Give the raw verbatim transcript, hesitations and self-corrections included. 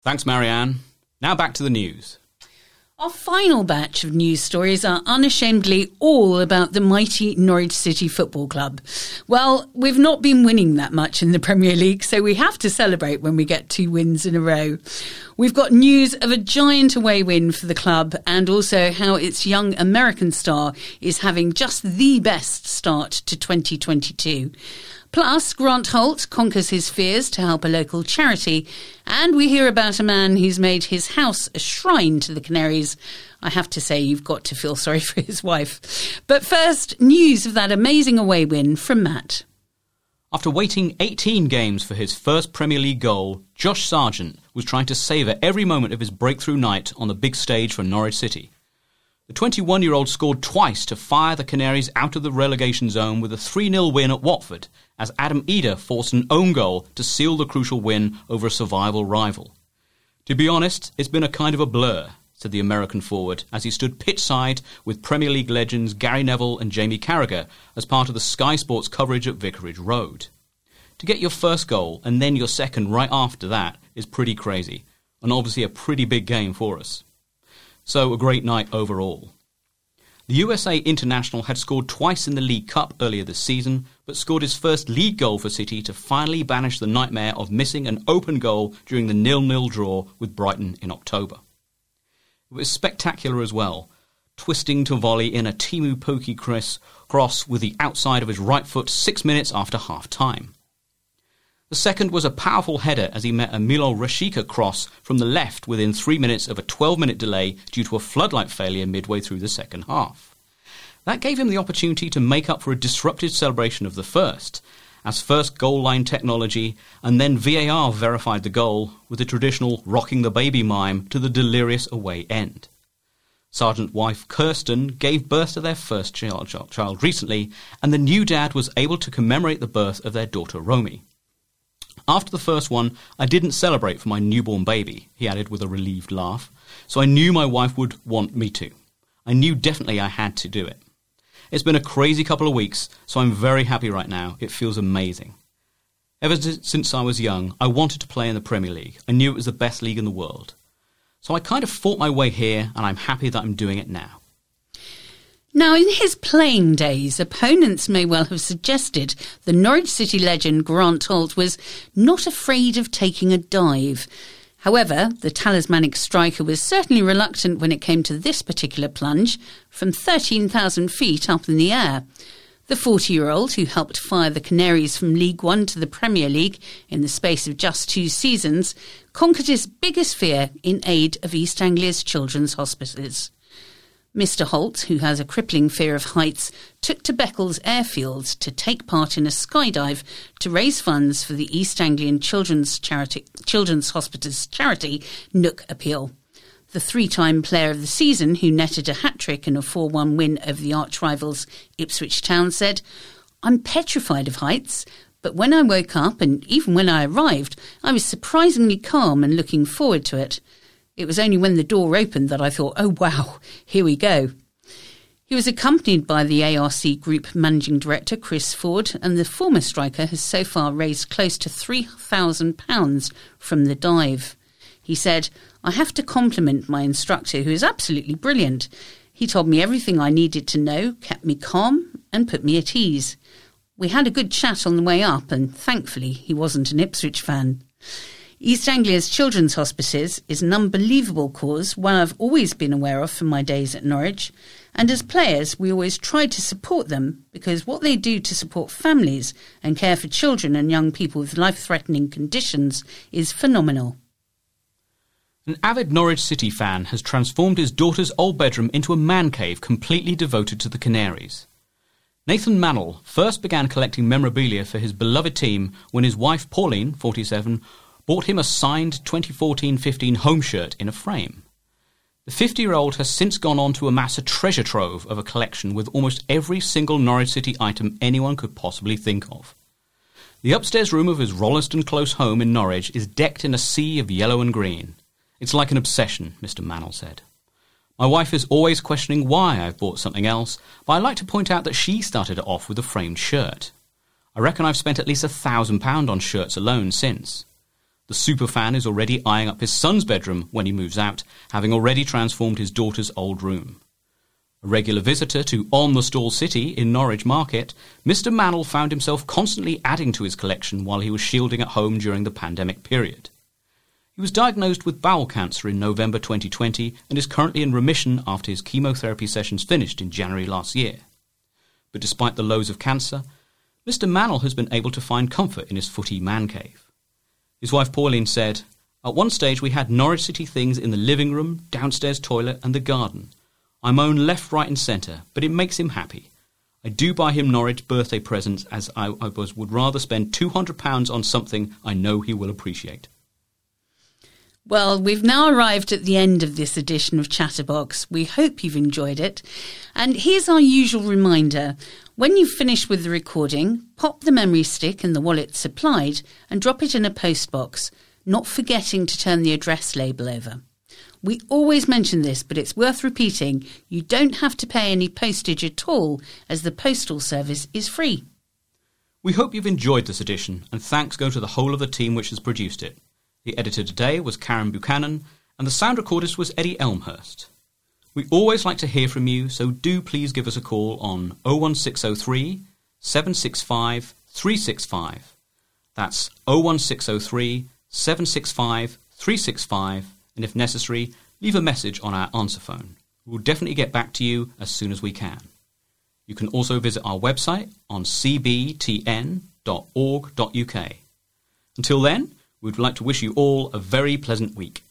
Thanks, Marianne. Now back to the news. Our final batch of news stories are unashamedly all about the mighty Norwich City Football Club. Well, we've not been winning that much in the Premier League, so we have to celebrate when we get two wins in a row. We've got news of a giant away win for the club and also how its young American star is having just the best start to twenty twenty-two. Plus, Grant Holt conquers his fears to help a local charity, and we hear about a man who's made his house a shrine to the Canaries. I have to say, you've got to feel sorry for his wife. But first, news of that amazing away win from Matt. After waiting eighteen games for his first Premier League goal, Josh Sargent was trying to savour every moment of his breakthrough night on the big stage for Norwich City. The twenty-one-year-old scored twice to fire the Canaries out of the relegation zone with a three nil win at Watford, as Adam Eder forced an own goal to seal the crucial win over a survival rival. To be honest, it's been a kind of a blur, said the American forward, as he stood pitchside with Premier League legends Gary Neville and Jamie Carragher as part of the Sky Sports coverage at Vicarage Road. To get your first goal and then your second right after that is pretty crazy, and obviously a pretty big game for us. So a great night overall. The U S A international had scored twice in the League Cup earlier this season, but scored his first league goal for City to finally banish the nightmare of missing an open goal during the nil nil draw with Brighton in October. It was spectacular as well, twisting to volley in a Timu Pukki cross with the outside of his right foot six minutes after half-time. The second was a powerful header as he met a Milo Rashica cross from the left within three minutes of a twelve-minute delay due to a floodlight failure midway through the second half. That gave him the opportunity to make up for a disrupted celebration of the first, as first goal line technology and then V A R verified the goal with the traditional rocking the baby mime to the delirious away end. Sargent's wife Kirsten gave birth to their first child, child recently, and the new dad was able to commemorate the birth of their daughter Romy. After the first one, I didn't celebrate for my newborn baby, he added with a relieved laugh, so I knew my wife would want me to. I knew definitely I had to do it. It's been a crazy couple of weeks, so I'm very happy right now. It feels amazing. Ever since I was young, I wanted to play in the Premier League. I knew it was the best league in the world. So I kind of fought my way here, and I'm happy that I'm doing it now. Now, in his playing days, opponents may well have suggested the Norwich City legend Grant Holt was not afraid of taking a dive. However, the talismanic striker was certainly reluctant when it came to this particular plunge from thirteen thousand feet up in the air. The forty-year-old, who helped fire the Canaries from League One to the Premier League in the space of just two seasons, conquered his biggest fear in aid of East Anglia's children's hospices. Mister Holt, who has a crippling fear of heights, took to Beccles Airfield to take part in a skydive to raise funds for the East Anglian Children's Charity, Children's Hospices charity, Nook Appeal. The three-time player of the season, who netted a hat-trick in a four one win over the arch-rivals Ipswich Town, said, "I'm petrified of heights, but when I woke up and even when I arrived, I was surprisingly calm and looking forward to it. It was only when the door opened that I thought, oh wow, here we go." He was accompanied by the A R C Group Managing Director Chris Ford, and the former striker has so far raised close to three thousand pounds from the dive. He said, "I have to compliment my instructor, who is absolutely brilliant. He told me everything I needed to know, kept me calm and put me at ease. We had a good chat on the way up, and thankfully he wasn't an Ipswich fan." East Anglia's Children's Hospices is an unbelievable cause, one I've always been aware of from my days at Norwich. And as players, we always try to support them because what they do to support families and care for children and young people with life-threatening conditions is phenomenal. An avid Norwich City fan has transformed his daughter's old bedroom into a man cave completely devoted to the Canaries. Nathan Mannell first began collecting memorabilia for his beloved team when his wife Pauline, forty-seven, bought him a signed twenty fourteen fifteen home shirt in a frame. The fifty-year-old has since gone on to amass a treasure trove of a collection with almost every single Norwich City item anyone could possibly think of. The upstairs room of his Rolleston Close home in Norwich is decked in a sea of yellow and green. "It's like an obsession," Mister Mannell said. "My wife is always questioning why I've bought something else, but I like to point out that she started it off with a framed shirt. I reckon I've spent at least a thousand pounds on shirts alone since. The superfan is already eyeing up his son's bedroom when he moves out, having already transformed his daughter's old room. A regular visitor to On the Stall City in Norwich Market, Mister Mannell found himself constantly adding to his collection while he was shielding at home during the pandemic period. He was diagnosed with bowel cancer in November twenty twenty and is currently in remission after his chemotherapy sessions finished in January last year. But despite the lows of cancer, Mister Mannell has been able to find comfort in his footy man cave. His wife Pauline said, "At one stage we had Norwich City things in the living room, downstairs toilet and the garden. I moan left, right and centre, but it makes him happy. I do buy him Norwich birthday presents as I, I was, would rather spend two hundred pounds on something I know he will appreciate." Well, we've now arrived at the end of this edition of Chatterbox. We hope you've enjoyed it. And here's our usual reminder. When you've finished with the recording, pop the memory stick in the wallet supplied and drop it in a postbox, not forgetting to turn the address label over. We always mention this, but it's worth repeating. You don't have to pay any postage at all, as the postal service is free. We hope you've enjoyed this edition, and thanks go to the whole of the team which has produced it. The editor today was Karen Buchanan, and the sound recordist was Eddie Elmhurst. We always like to hear from you, so do please give us a call on oh one six oh three, seven six five, three six five. That's oh one six oh three, seven six five, three six five, and if necessary, leave a message on our answer phone. We'll definitely get back to you as soon as we can. You can also visit our website on c b t n dot org dot u k. Until then, we'd like to wish you all a very pleasant week.